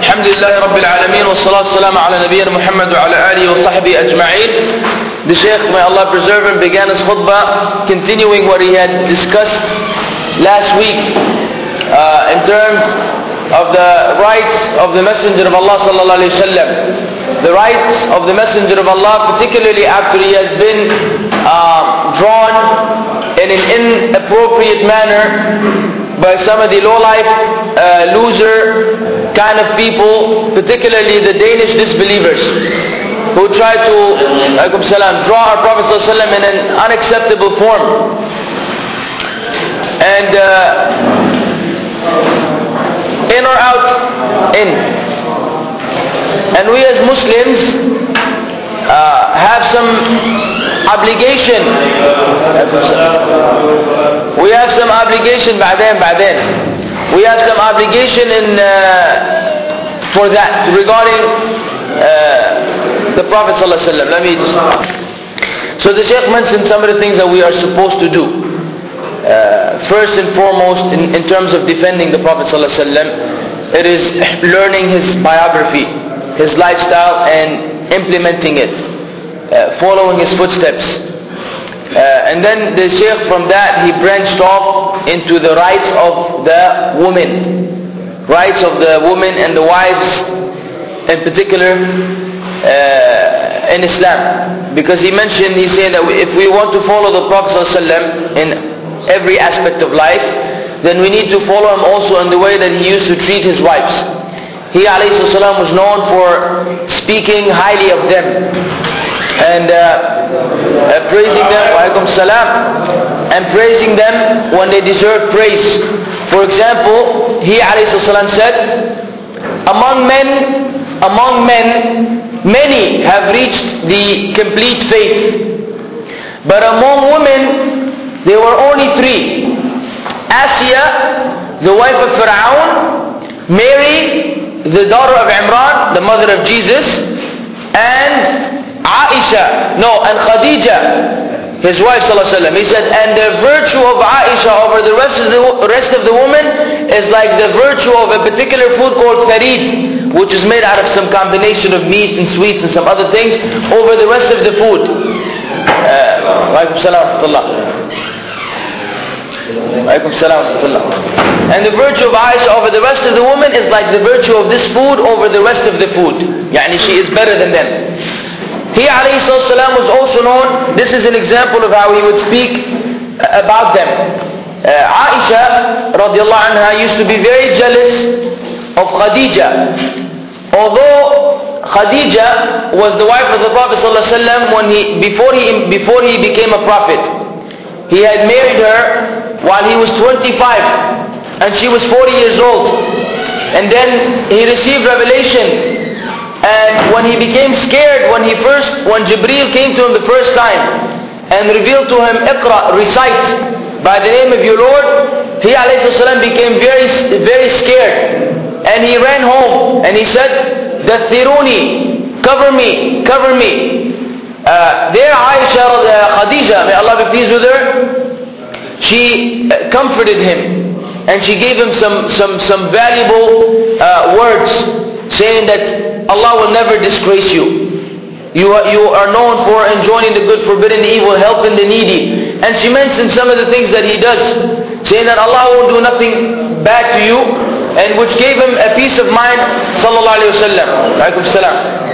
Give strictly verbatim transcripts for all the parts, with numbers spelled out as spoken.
الحمد لله رب العالمين والصلاة والسلام على نبينا محمد وعلى آله وصحبه أجمعين. The Shaykh, may Allah preserve him, began his khutbah continuing what he had discussed last week uh, in terms of the rights of the Messenger of Allah sallallahu alaihi wasallam. The rights of the Messenger of Allah, particularly after he has been uh, drawn in an inappropriate manner by some of the low-life, uh, loser kind of people, particularly the Danish disbelievers, who try to alaykum salam, draw our Prophet sallallahu alaihi wasallam in an unacceptable form. And uh, in or out? In. And we as Muslims uh, have some obligation. We have some obligation بعدين بعدين. We have some obligation in uh, for that regarding uh, the Prophet sallallahu alaihi wasallam. Let me just. So the Shaykh mentioned some of the things that we are supposed to do. Uh, first and foremost, in, in terms of defending the Prophet sallallahu alaihi wasallam, it is learning his biography, his lifestyle, and implementing it, uh, following his footsteps. Uh, and then the Shaykh from that, he branched off into the rights of the women, rights of the women and the wives in particular uh, in Islam. Because he mentioned, he said that if we want to follow the Prophet ﷺ in every aspect of life, then we need to follow him also in the way that he used to treat his wives. He alayhi salam was known for speaking highly of them and uh, uh, praising them, wa alaikum salam, and praising them when they deserve praise. For example, he alayhi salam said, among men, among men, many have reached the complete faith, but among women, there were only three: Asiya, the wife of Fir'aun; Mary, the daughter of Imran, the mother of Jesus; and Aisha, no, and Khadija, his wife sallallahu alaihi wasallam. He said, and the virtue of Aisha over the rest of the rest of the women is like the virtue of a particular food called farid, which is made out of some combination of meat and sweets and some other things over the rest of the food. Uh, Alaikum salam wa rahmatullah. Alaikum salam wa rahmatullah. And the virtue of Aisha over the rest of the women is like the virtue of this food over the rest of the food. Yani she is better than them. He alayhi salam was also known, this is an example of how he would speak about them. Uh, Aisha radiallahu anha used to be very jealous of Khadija. Although Khadija was the wife of the Prophet sallallahu alaihi wasallam when he before he before he became a prophet. He had married her while he was twenty-five and she was forty years old. And then he received revelation. And when he became scared, when he first, when Jibreel came to him the first time and revealed to him, Iqra, recite by the name of your Lord, he alayhi salam became very, very scared. And he ran home and he said, Dathiruni, cover me, cover me. Uh, there Aisha, uh, Khadija, may Allah be pleased with her, she uh, comforted him and she gave him some, some, some valuable uh, words, saying that Allah will never disgrace you. You are, you are known for enjoining the good, forbidding the evil, helping the needy. And she mentioned some of the things that he does, saying that Allah won't do nothing bad to you, and which gave him a peace of mind, sallallahu alayhi wa sallam. Alaikum salam.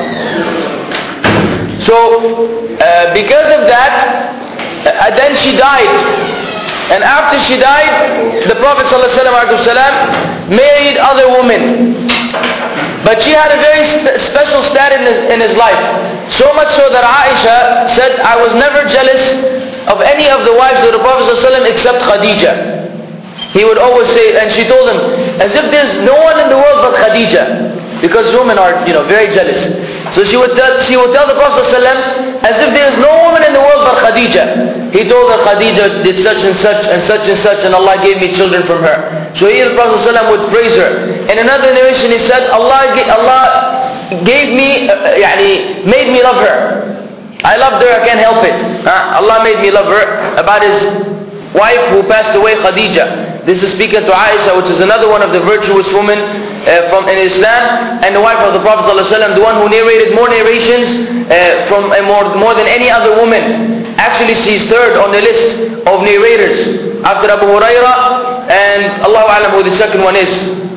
So, uh, because of that, uh, then she died. And after she died, the Prophet ﷺ married other women. But she had a very sp- special status in his, in his life. So much so that Aisha said, I was never jealous of any of the wives of the Prophet ﷺ except Khadija. He would always say, and she told him, as if there's no one in the world but Khadija. Because women are, you know, very jealous. So she would tell, she would tell the Prophet ﷺ, as if there is no woman in the world but Khadija. He told her, Khadija did such and such and such and such, and Allah gave me children from her. So he, the Prophet ﷺ, would praise her. In another narration he said, Allah, Allah gave me, uh, yani, made me love her. I loved her, I can't help it. Uh, Allah made me love her. About his wife who passed away, Khadija. This is speaking to Aisha, which is another one of the virtuous women uh, from in Islam, and the wife of the Prophet ﷺ, the one who narrated more narrations uh, from uh, more, more than any other woman. Actually, she's third on the list of narrators after Abu Hurairah, and Allahu A'lam who the second one is.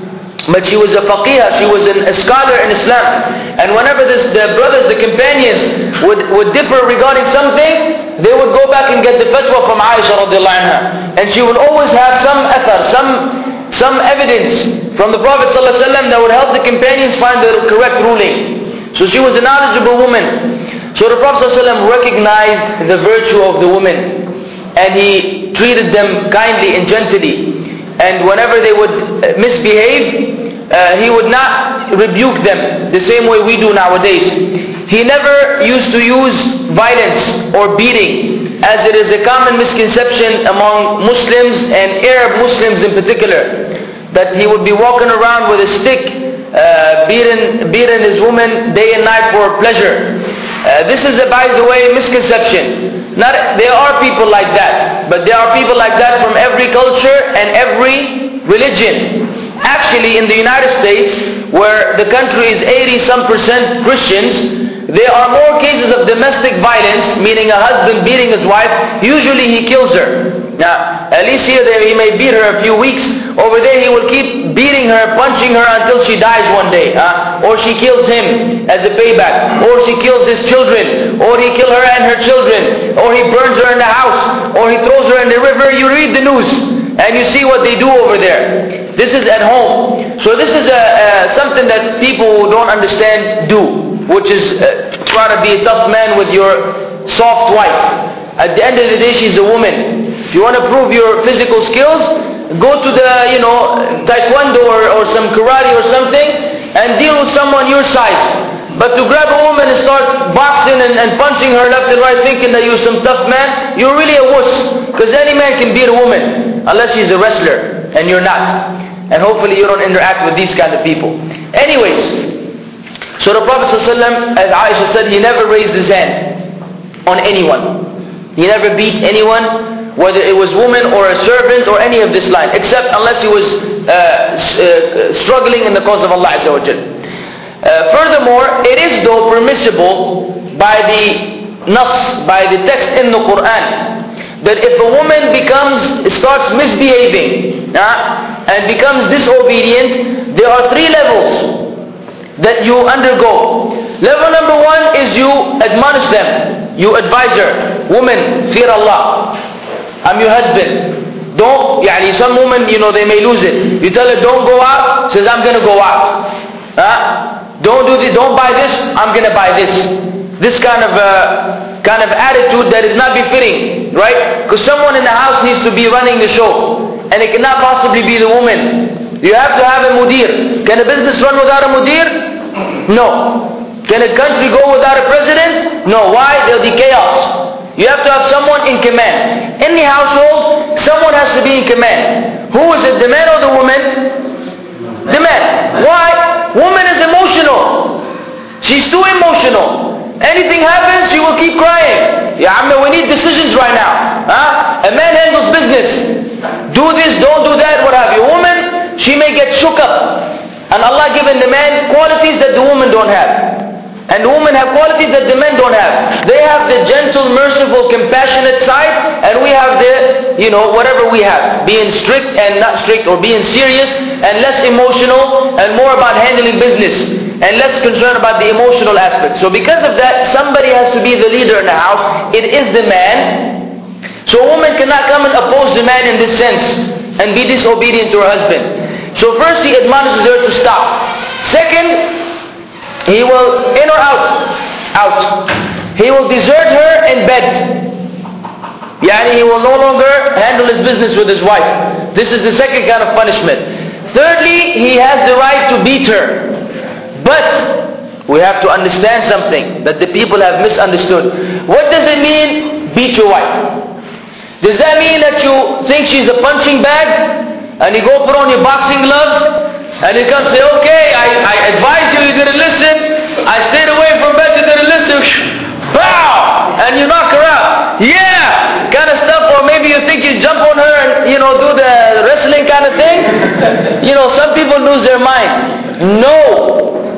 But she was a faqih, she was an, a scholar in Islam. And whenever this, the brothers, the companions would, would differ regarding something, they would go back and get the fatwa from Aisha radiallahu anha. And she would always have some athar, some, some evidence from the Prophet ﷺ that would help the companions find the correct ruling. So she was a knowledgeable woman. So the Prophet ﷺ recognized the virtue of the women, and he treated them kindly and gently. And whenever they would misbehave, uh, he would not rebuke them the same way we do nowadays. He never used to use violence or beating, as it is a common misconception among Muslims and Arab Muslims in particular, that he would be walking around with a stick, uh, beating, beating his woman day and night for pleasure. Uh, this is, a, by the way, misconception. Not, there are people like that, but there are people like that from every culture and every religion. Actually, in the United States, where the country is eighty some percent Christians, there are more cases of domestic violence, meaning a husband beating his wife. Usually he kills her. Now, at least here he may beat her a few weeks. Over there he will keep beating her, punching her until she dies one day. Uh, or she kills him as a payback. Or she kills his children. Or he kills her and her children. Or he burns her in the house. Or he throws her in the river. You read the news and you see what they do over there. This is at home. So this is a, uh, something that people who don't understand do, which is uh, try to be a tough man with your soft wife. At the end of the day, she's a woman. If you want to prove your physical skills, go to the, you know, taekwondo or, or some karate or something, and deal with someone your size. But to grab a woman and start boxing and, and punching her left and right, thinking that you're some tough man, you're really a wuss. Because any man can beat a woman, unless she's a wrestler, and you're not. And hopefully you don't interact with these kind of people. Anyways, so the Prophet ﷺ, as Aisha said, he never raised his hand on anyone. He never beat anyone, whether it was woman or a servant or any of this line, except unless he was uh, uh, struggling in the cause of Allah Azza wa Jal. Uh, furthermore, it is though permissible by the nas, by the text in the Quran, that if a woman becomes, starts misbehaving uh, and becomes disobedient, there are three levels that you undergo. Level number one is you admonish them, you advise her, woman, fear Allah, I'm your husband. Don't, yani some women, you know, they may lose it. You tell her, don't go out, says, I'm going to go out. Huh? Don't do this, don't buy this, I'm going to buy this. This kind of uh, kind of attitude that is not befitting, right? Because someone in the house needs to be running the show, and it cannot possibly be the woman. You have to have a mudir. Can a business run without a mudir? No. Can a country go without a president? No. Why? There'll be chaos. You have to have someone in command. In the household, someone has to be in command. Who is it, the man or the woman? The man. Why? Woman is emotional. She's too emotional. Anything happens, she will keep crying. Yeah, I mean, we need decisions right now. Huh? A man handles business. Do this, don't do that, what have you. A woman, she may get shook up. And Allah given the man qualities that the woman don't have. And the women have qualities that the men don't have. They have the gentle, merciful, compassionate side, and we have the, you know, whatever we have. Being strict and not strict, or being serious and less emotional, and more about handling business, and less concerned about the emotional aspect. So because of that, somebody has to be the leader in the house. It is the man. So a woman cannot come and oppose the man in this sense, and be disobedient to her husband. So first he admonishes her to stop. Second, he will, in or out? Out. He will desert her in bed. Yani he will no longer handle his business with his wife. This is the second kind of punishment. Thirdly, he has the right to beat her. But we have to understand something that the people have misunderstood. What does it mean, beat your wife? Does that mean that you think she's a punching bag, and you go put on your boxing gloves, and you come say, okay, I, I advised you, you didn't listen, I stayed away from bed, you didn't listen, bow, and you knock her out, yeah, kind of stuff. Or maybe you think you jump on her and, you know, do the wrestling kind of thing. You know, some people lose their mind.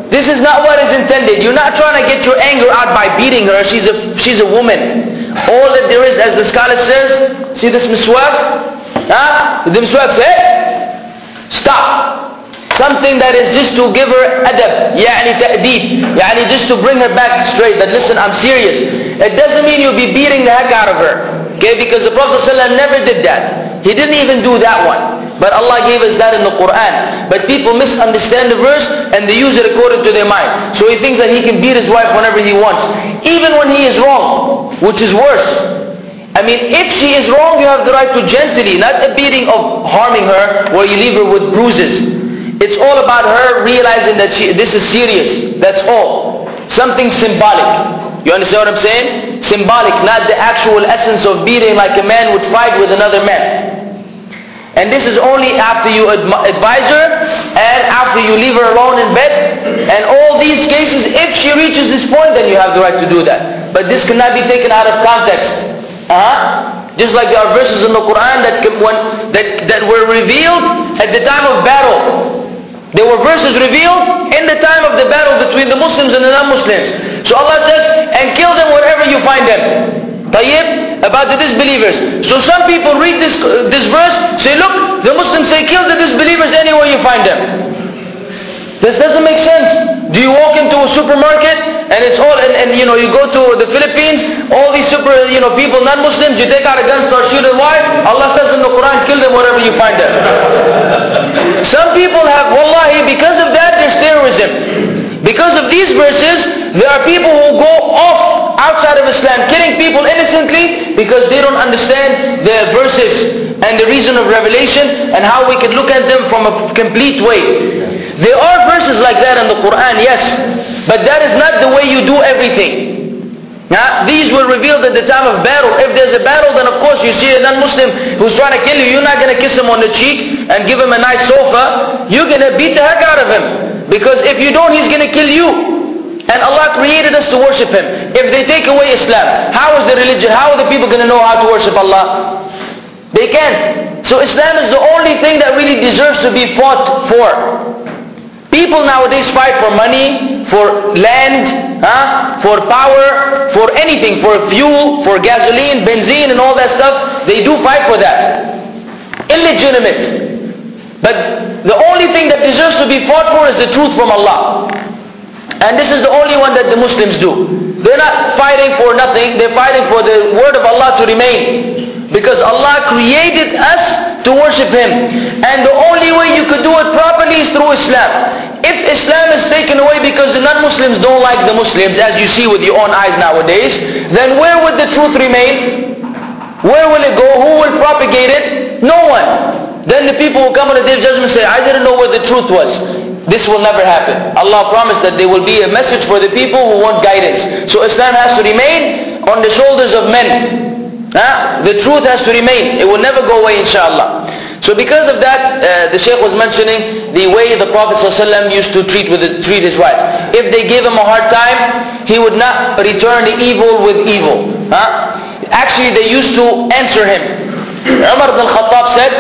This is not what is intended. You're not trying to get your anger out by beating her. She's a, she's a woman. All that there is, as the scholar says, see this miswak? Huh? The miswak says, hey, stop. Something that is just to give her adab, يعني ta'deeb, يعني just to bring her back straight. But listen, I'm serious. It doesn't mean you'll be beating the heck out of her. Okay, because the Prophet ﷺ never did that. He didn't even do that one. But Allah gave us that in the Quran. But people misunderstand the verse and they use it according to their mind. So he thinks that he can beat his wife whenever he wants, even when he is wrong, which is worse. I mean, if she is wrong, you have the right to gently, not a beating of harming her where you leave her with bruises. It's all about her realizing that she, this is serious. That's all. Something symbolic. You understand what I'm saying? Symbolic, not the actual essence of beating like a man would fight with another man. And this is only after you advise her and after you leave her alone in bed. And all these cases, if she reaches this point, then you have the right to do that. But this cannot be taken out of context. Uh-huh. Just like there are verses in the Quran that, when, that, that were revealed at the time of battle. There were verses revealed in the time of the battle between the Muslims and the non-Muslims. So Allah says, and kill them wherever you find them. Tayyib, about the disbelievers. So some people read this, uh, this verse, say, look, the Muslims say kill the disbelievers anywhere you find them. This doesn't make sense. Do you walk into a supermarket and it's all, and, and you know, you go to the Philippines, all these super, you know, people, non-Muslims, you take out a gun, start shooting. Why? Allah says in the Quran, kill them wherever you find them. Some people have, wallahi, because of that, there's terrorism. Because of these verses, there are people who go off outside of Islam, killing people innocently because they don't understand the verses and the reason of revelation and how we can look at them from a complete way. There are verses like that in the Quran, yes, but that is not the way you do everything. Now, these were revealed at the time of battle. If there's a battle, then of course you see a non-Muslim who's trying to kill you, you're not going to kiss him on the cheek and give him a nice sofa. You're going to beat the heck out of him. Because if you don't, he's going to kill you. And Allah created us to worship Him. If they take away Islam, how is the religion, how are the people going to know how to worship Allah? They can't. So Islam is the only thing that really deserves to be fought for. People nowadays fight for money, for land, huh? For power, for anything, for fuel, for gasoline, benzene and all that stuff. They do fight for that. Illegitimate. But the only thing that deserves to be fought for is the truth from Allah. And this is the only one that the Muslims do. They're not fighting for nothing, they're fighting for the word of Allah to remain. Because Allah created us to worship Him. And the only way you could do it properly is through Islam. If Islam is taken away because the non-Muslims don't like the Muslims, as you see with your own eyes nowadays, then where would the truth remain? Where will it go? Who will propagate it? No one. Then the people will come on the day of judgment and say, I didn't know where the truth was. This will never happen. Allah promised that there will be a message for the people who want guidance. So Islam has to remain on the shoulders of men. Huh? The truth has to remain. It will never go away, inshallah. So because of that, uh, the Shaykh was mentioning the way the Prophet ﷺ used to treat, with the, treat his wives. If they gave him a hard time, he would not return the evil with evil. Huh? Actually, they used to answer him. Umar ibn al-Khattab said,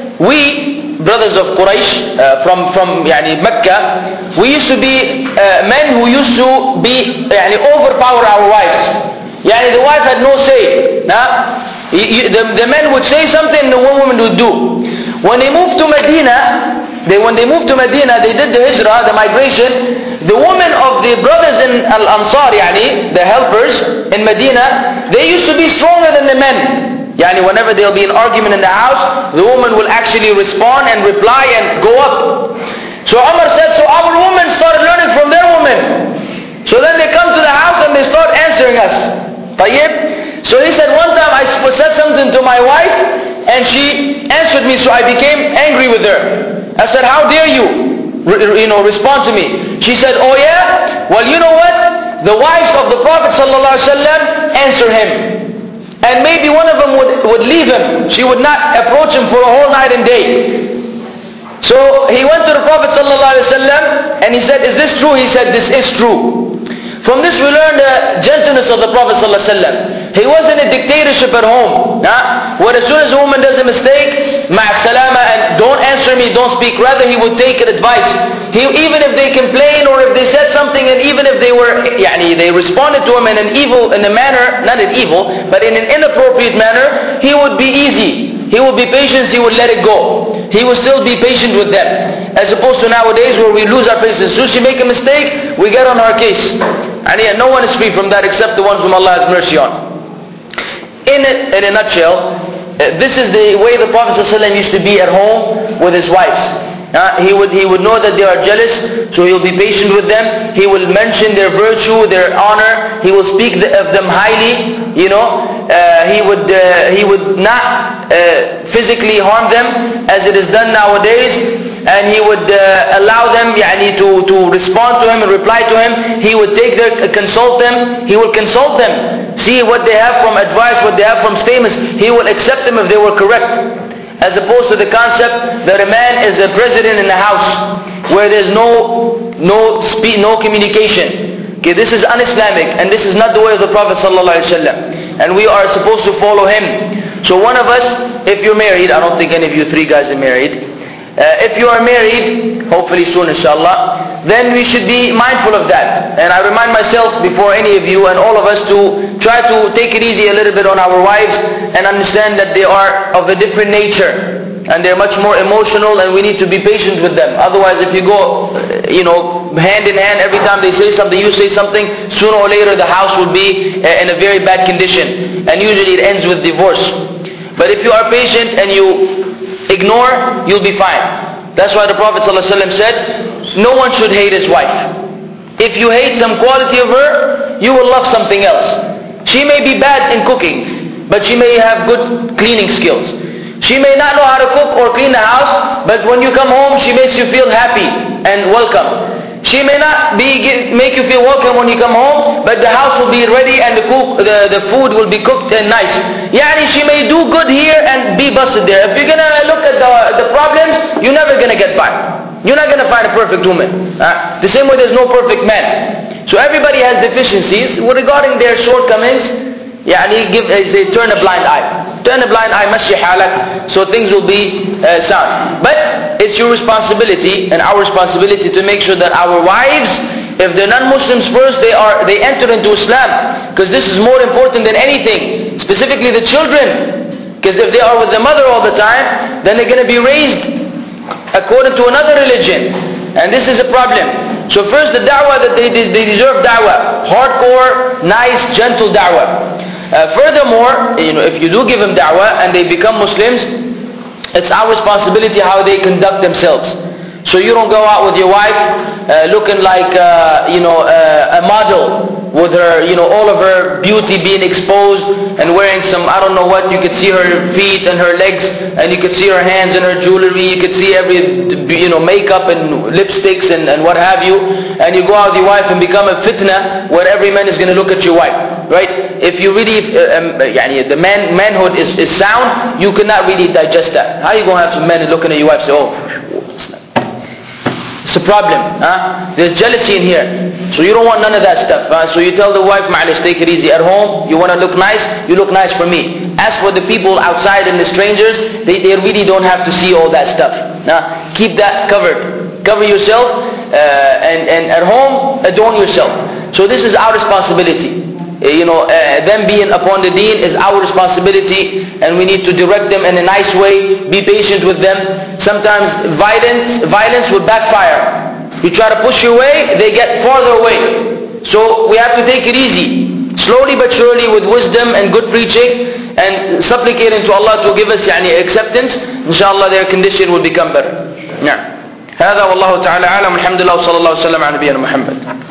we, brothers of Quraysh, uh, from, from yani, Mecca, we used to be uh, men who used to be, yani, overpower our wives. Yani, the wife had no say. Nah? You, the, the men would say something, the woman would do. When they moved to Medina, they, when they moved to Medina, they did the hijrah, the migration. The women of the brothers in Al-Ansar, yani, the helpers in Medina, they used to be stronger than the men. Yani whenever there will be an argument in the house, the woman will actually respond and reply and go up. So Umar said, so our women started learning from their women. So then they come to the house and they start answering us. Tayyib? So he said, one time I said something to my wife and she answered me, so I became angry with her. I said, how dare you, Re- you know, respond to me? She said, oh yeah? Well, you know what? The wives of the Prophet ﷺ answer him. And maybe one of them would, would leave him. She would not approach him for a whole night and day. So he went to the Prophet ﷺ and he said, is this true? He said, this is true. From this we learn the gentleness of the Prophet ﷺ. He wasn't a dictatorship at home. Huh? Where as soon as a woman does a mistake, ma'as-salama, and don't answer me, don't speak. Rather he would take advice. He, even if they complain or if they said something, and even if they were, يعني, they responded to him in an evil, in a manner, not an evil, but in an inappropriate manner, he would be easy. He would be patient, he would let it go. He would still be patient with them. As opposed to nowadays where we lose our patience. As soon as she make a mistake, we get on our case. And yeah, no one is free from that except the ones whom Allah has mercy on. In a, in a nutshell, uh, this is the way the Prophet ﷺ used to be at home with his wives. Uh, he would he would know that they are jealous, so he will be patient with them. He will mention their virtue, their honor. He will speak the, of them highly. You know, uh, he would uh, he would not uh, physically harm them as it is done nowadays, and he would uh, allow them yani, to to respond to him and reply to him. He would take their uh, consult them. He will consult them, see what they have from advice, what they have from statements. He will accept them if they were correct. As opposed to the concept that a man is a president in a house where there's no no speech, no communication. Okay, this is un-Islamic, and this is not the way of the Prophet ﷺ. And we are supposed to follow him. So one of us, if you're married, I don't think any of you three guys are married. Uh, if you are married, hopefully soon inshallah, then we should be mindful of that. And I remind myself before any of you and all of us to try to take it easy a little bit on our wives and understand that they are of a different nature. And they're much more emotional, and we need to be patient with them. Otherwise, if you go, you know, hand in hand, every time they say something, you say something, sooner or later the house will be in a very bad condition. And usually it ends with divorce. But if you are patient and you ignore, you'll be fine. That's why the Prophet ﷺ said, no one should hate his wife. If you hate some quality of her, you will love something else. She may be bad in cooking, but she may have good cleaning skills. She may not know how to cook or clean the house, but when you come home, she makes you feel happy and welcome. She may not be make you feel welcome when you come home, but the house will be ready and the cook, the, the food will be cooked and nice. Yani she may do good here and be busted there. If you're gonna look at the, the problems, you're never gonna get by. You're not gonna find a perfect woman. Uh, the same way there's no perfect man. So everybody has deficiencies regarding their shortcomings. Yani give, they turn a blind eye. Turn a blind eye, mashi halak, so things will be uh, sound. But it's your responsibility and our responsibility to make sure that our wives, if they're non-Muslims first, they are they enter into Islam, because this is more important than anything. Specifically the children, because if they are with the mother all the time, then they're going to be raised according to another religion, and this is a problem. So first the da'wah that they they deserve da'wah, hardcore, nice, gentle da'wah. Uh, furthermore, you know, if you do give them da'wah and they become Muslims, it's our responsibility how they conduct themselves. So you don't go out with your wife uh, looking like uh, you know uh, a model with her, you know, all of her beauty being exposed and wearing some, I don't know what. You could see her feet and her legs, and you could see her hands and her jewelry. You could see every, you know, makeup and lipsticks and, and what have you. And you go out with your wife and become a fitna where every man is going to look at your wife, right? If you really, uh, um, yani the man manhood is, is sound, you cannot really digest that. How are you going to have some men looking at your wife and say, oh, it's a problem, huh? There's jealousy in here. So you don't want none of that stuff. Huh? So you tell the wife, ma'alish, take it easy at home. You want to look nice, you look nice for me. As for the people outside and the strangers, they, they really don't have to see all that stuff. Huh? Keep that covered. Cover yourself, uh, and, and at home, adorn yourself. So this is our responsibility. Uh, you know, uh, them being upon the deen is our responsibility, and we need to direct them in a nice way, be patient with them. Sometimes violence, violence will backfire. You try to push your way, they get farther away. So we have to take it easy, slowly but surely, with wisdom and good preaching, and supplicating to Allah to give us yani, acceptance. Inshallah their condition will become better. Yeah. هذا والله تعالى أعلم. الحمد لله وصلى الله وسلم على نبينا محمد.